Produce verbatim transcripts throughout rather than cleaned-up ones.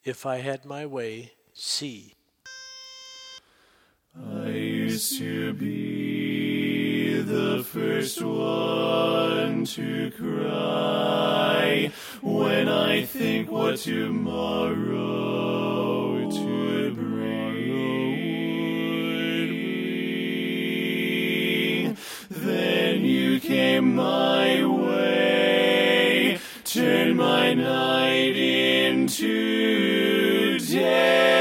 if I had my way, see. I used to be the first one to cry when I think what tomorrow to bring. Then you came my way, turned my night into day.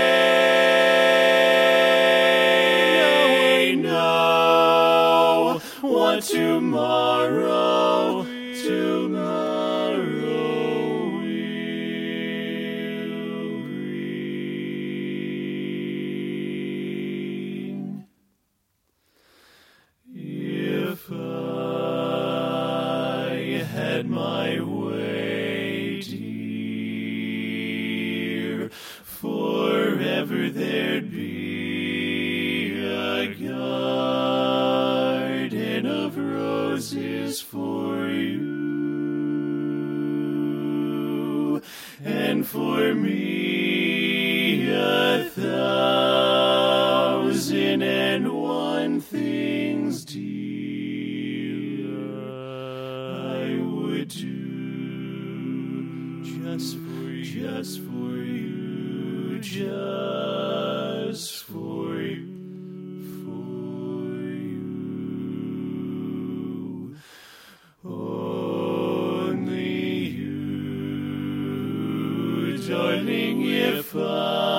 What tomorrow, tomorrow will bring. If I had my way, dear, forever there'd be a garden of roses for you, and for me a thousand and one things, dear, I would do just for you, just for you, just for you. Only you, darling, if I